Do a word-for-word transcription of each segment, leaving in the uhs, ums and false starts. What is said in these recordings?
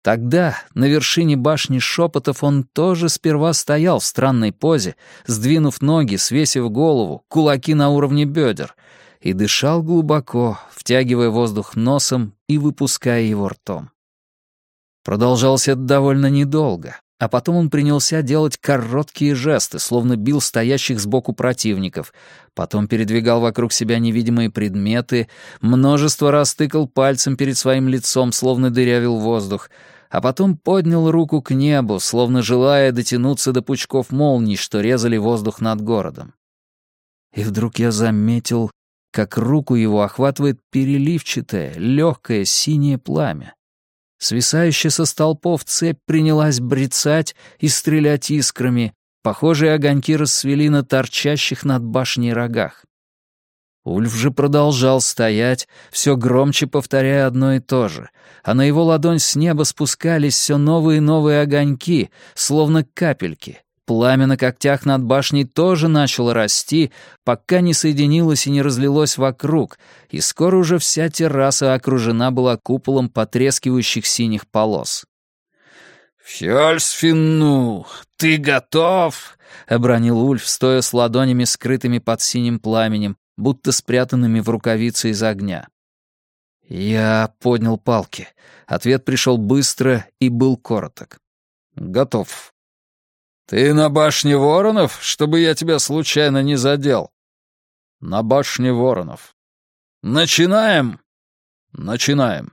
Тогда на вершине башни шепотов он тоже сперва стоял в странной позе, сдвинув ноги, свесив голову, кулаки на уровне бедер, и дышал глубоко, втягивая воздух носом и выпуская его ртом. Продолжалось это довольно недолго, а потом он принялся делать короткие жесты, словно бил стоящих сбоку противников, потом передвигал вокруг себя невидимые предметы, множество раз тыкал пальцем перед своим лицом, словно дырявил воздух, а потом поднял руку к небу, словно желая дотянуться до пучков молний, что резали воздух над городом. И вдруг я заметил, как руку его охватывает переливчатое, легкое синее пламя. Свисающая со столпов цепь принялась брецать и стрелять искрами, похожие огоньки расцвели на торчащих над башней рогах. Ульф же продолжал стоять, все громче повторяя одно и то же, а на его ладонь с неба спускались все новые и новые огоньки, словно капельки. Пламя на когтях над башней тоже начало расти, пока не соединилось и не разлилось вокруг, и скоро уже вся терраса окружена была куполом потрескивающих синих полос. «Фьёльсфинну, ты готов?» — обронил Ульф, стоя с ладонями, скрытыми под синим пламенем, будто спрятанными в рукавице из огня. Я поднял палки. Ответ пришел быстро и был короток. «Готов». «Ты на башне воронов, чтобы я тебя случайно не задел?» «На башне воронов». «Начинаем?» «Начинаем».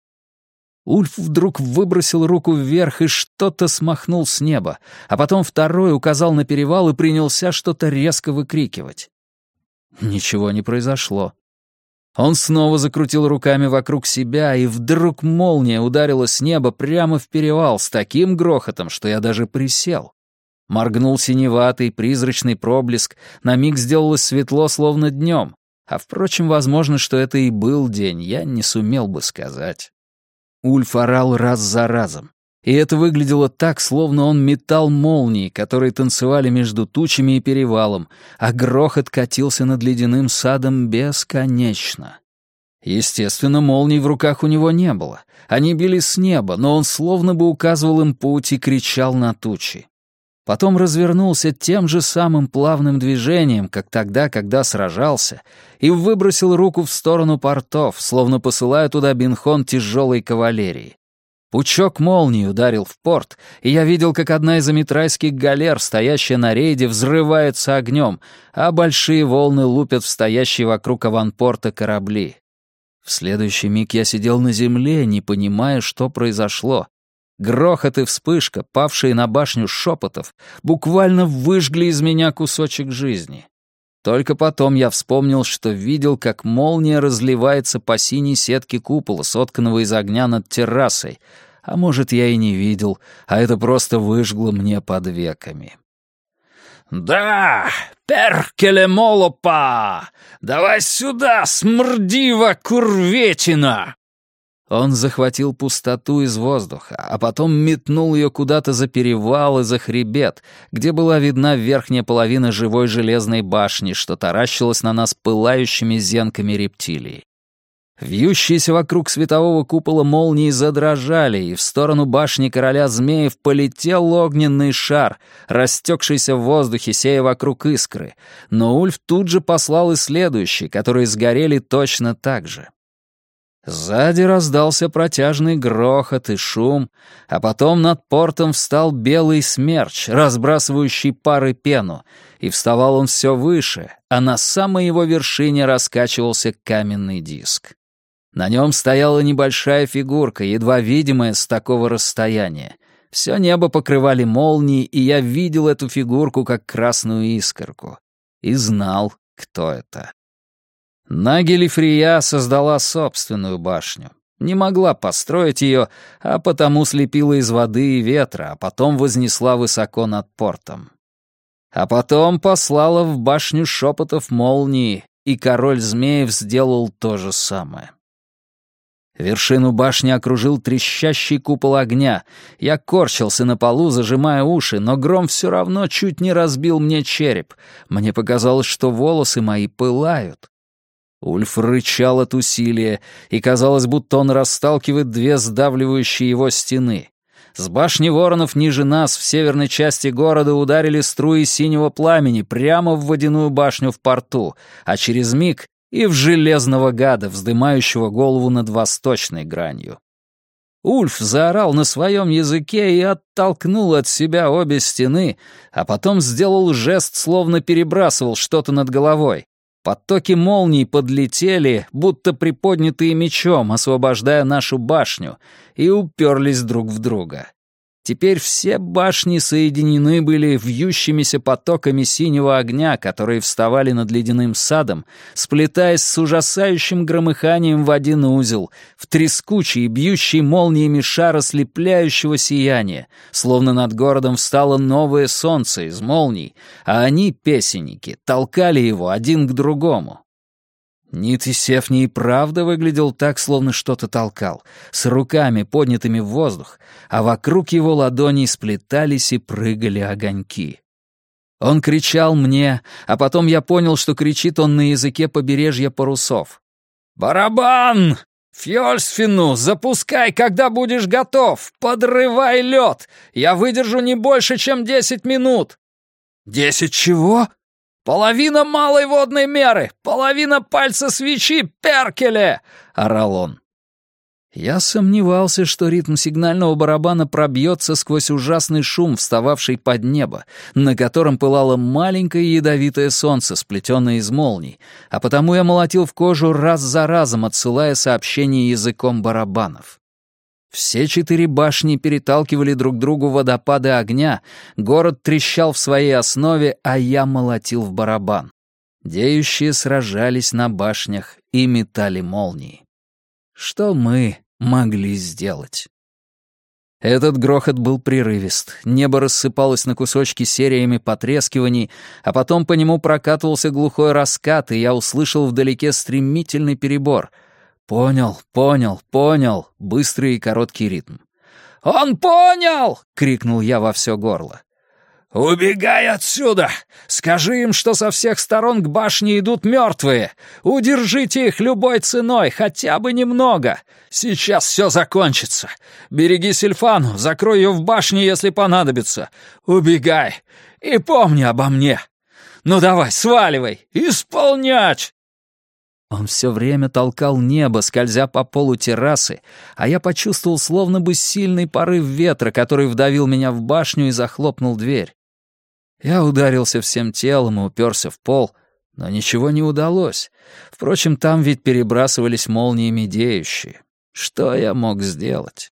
Ульф вдруг выбросил руку вверх и что-то смахнул с неба, а потом второй указал на перевал и принялся что-то резко выкрикивать. Ничего не произошло. Он снова закрутил руками вокруг себя, и вдруг молния ударила с неба прямо в перевал с таким грохотом, что я даже присел. Моргнул синеватый, призрачный проблеск, на миг сделалось светло, словно днем. А, впрочем, возможно, что это и был день, я не сумел бы сказать. Ульф орал раз за разом. И это выглядело так, словно он метал молнии, которые танцевали между тучами и перевалом, а грохот катился над ледяным садом бесконечно. Естественно, молний в руках у него не было. Они били с неба, но он словно бы указывал им путь и кричал на тучи. Потом развернулся тем же самым плавным движением, как тогда, когда сражался, и выбросил руку в сторону портов, словно посылая туда бинхон тяжелой кавалерии. Пучок молнии ударил в порт, и я видел, как одна из амитрайских галер, стоящая на рейде, взрывается огнем, а большие волны лупят в стоящие вокруг аванпорта корабли. В следующий миг я сидел на земле, не понимая, что произошло. Грохот и вспышка, павшие на башню шепотов, буквально выжгли из меня кусочек жизни. Только потом я вспомнил, что видел, как молния разливается по синей сетке купола, сотканного из огня над террасой. А может, я и не видел, а это просто выжгло мне под веками. «Да, перкеле молопа! Давай сюда, смрдива курветина!» Он захватил пустоту из воздуха, а потом метнул ее куда-то за перевал и за хребет, где была видна верхняя половина живой железной башни, что таращилась на нас пылающими зенками рептилий. Вьющиеся вокруг светового купола молнии задрожали, и в сторону башни короля змеев полетел огненный шар, растекшийся в воздухе, сея вокруг искры, но Ульф тут же послал и следующие, которые сгорели точно так же. Сзади раздался протяжный грохот и шум, а потом над портом встал белый смерч, разбрасывающий пар и пену, и вставал он все выше, а на самой его вершине раскачивался каменный диск. На нем стояла небольшая фигурка, едва видимая с такого расстояния. Все небо покрывали молнии, и я видел эту фигурку как красную искорку. И знал, кто это. Нагелифрия создала собственную башню. Не могла построить ее, а потому слепила из воды и ветра, а потом вознесла высоко над портом. А потом послала в башню шепотов молнии, и король змеев сделал то же самое. Вершину башни окружил трещащий купол огня. Я корчился на полу, зажимая уши, но гром все равно чуть не разбил мне череп. Мне показалось, что волосы мои пылают. Ульф рычал от усилия, и казалось, будто он расталкивает две сдавливающие его стены. С башни воронов ниже нас, в северной части города, ударили струи синего пламени прямо в водяную башню в порту, а через миг и в железного гада, вздымающего голову над восточной гранью. Ульф заорал на своем языке и оттолкнул от себя обе стены, а потом сделал жест, словно перебрасывал что-то над головой. Потоки молний подлетели, будто приподнятые мечом, освобождая нашу башню, и уперлись друг в друга. Теперь все башни соединены были вьющимися потоками синего огня, которые вставали над ледяным садом, сплетаясь с ужасающим громыханием в один узел, в трескучий, бьющий молниями шар ослепляющего сияния, словно над городом встало новое солнце из молний, а они, песенники, толкали его один к другому. Нит и Сефни и правда выглядел так, словно что-то толкал, с руками, поднятыми в воздух, а вокруг его ладоней сплетались и прыгали огоньки. Он кричал мне, а потом я понял, что кричит он на языке побережья парусов. «Барабан! Фьёльсфину, запускай, когда будешь готов! Подрывай лед! Я выдержу не больше, чем десять минут!» «Десять чего?» «Половина малой водной меры! Половина пальца свечи, Перкеле!» — орал он. Я сомневался, что ритм сигнального барабана пробьется сквозь ужасный шум, встававший под небо, на котором пылало маленькое ядовитое солнце, сплетенное из молний, а потому я молотил в кожу раз за разом, отсылая сообщения языком барабанов. Все четыре башни переталкивали друг другу водопады огня, город трещал в своей основе, а я молотил в барабан. Деющие сражались на башнях и метали молнии. Что мы могли сделать? Этот грохот был прерывист, небо рассыпалось на кусочки сериями потрескиваний, а потом по нему прокатывался глухой раскат, и я услышал вдалеке стремительный перебор — «Понял, понял, понял», — быстрый и короткий ритм. «Он понял!» — крикнул я во все горло. «Убегай отсюда! Скажи им, что со всех сторон к башне идут мертвые! Удержите их любой ценой, хотя бы немного! Сейчас все закончится! Береги Сильфану, закрой ее в башне, если понадобится! Убегай! И помни обо мне! Ну давай, сваливай! Исполнять!» Он все время толкал небо, скользя по полу террасы, а я почувствовал словно бы сильный порыв ветра, который вдавил меня в башню и захлопнул дверь. Я ударился всем телом и уперся в пол, но ничего не удалось. Впрочем, там ведь перебрасывались молниями деющие. Что я мог сделать?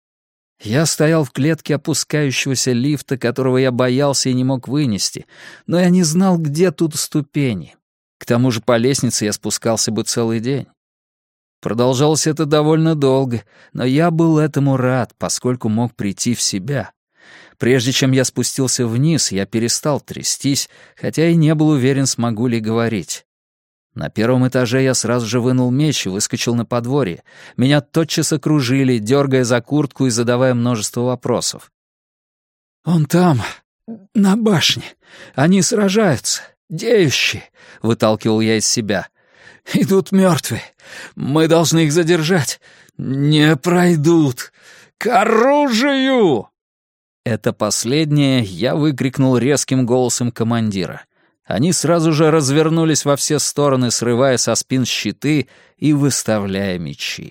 Я стоял в клетке опускающегося лифта, которого я боялся и не мог вынести, но я не знал, где тут ступени. К тому же по лестнице я спускался бы целый день. Продолжалось это довольно долго, но я был этому рад, поскольку мог прийти в себя. Прежде чем я спустился вниз, я перестал трястись, хотя и не был уверен, смогу ли говорить. На первом этаже я сразу же вынул меч и выскочил на подворье. Меня тотчас окружили, дергая за куртку и задавая множество вопросов. «Он там, на башне. Они сражаются. Деющие», — выталкивал я из себя. «Идут мертвые. Мы должны их задержать. Не пройдут. К оружию!» Это последнее я выкрикнул резким голосом командира. Они сразу же развернулись во все стороны, срывая со спин щиты и выставляя мечи.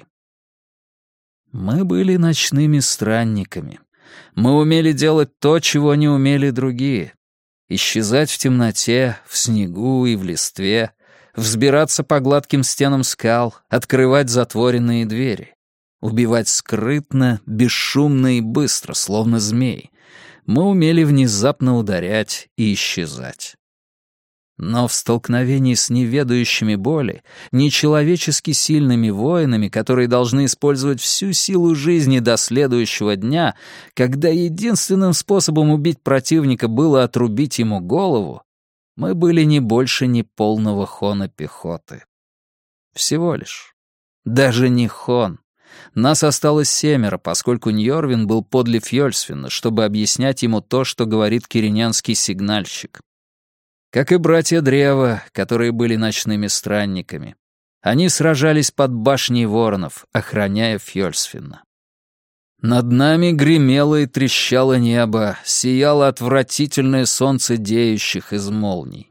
Мы были ночными странниками. Мы умели делать то, чего не умели другие. Исчезать в темноте, в снегу и в листве, взбираться по гладким стенам скал, открывать затворенные двери, убивать скрытно, бесшумно и быстро, словно змей. Мы умели внезапно ударять и исчезать. Но в столкновении с неведающими боли, нечеловечески сильными воинами, которые должны использовать всю силу жизни до следующего дня, когда единственным способом убить противника было отрубить ему голову, мы были не больше ни полного хона пехоты. Всего лишь. Даже не хон. Нас осталось семеро, поскольку Ньорвин был подле Фьёльсфина, чтобы объяснять ему то, что говорит киринянский сигнальщик. Как и братья Древа, которые были ночными странниками. Они сражались под башней воронов, охраняя Фьёльсфинна. Над нами гремело и трещало небо, сияло отвратительное солнце деющих из молний.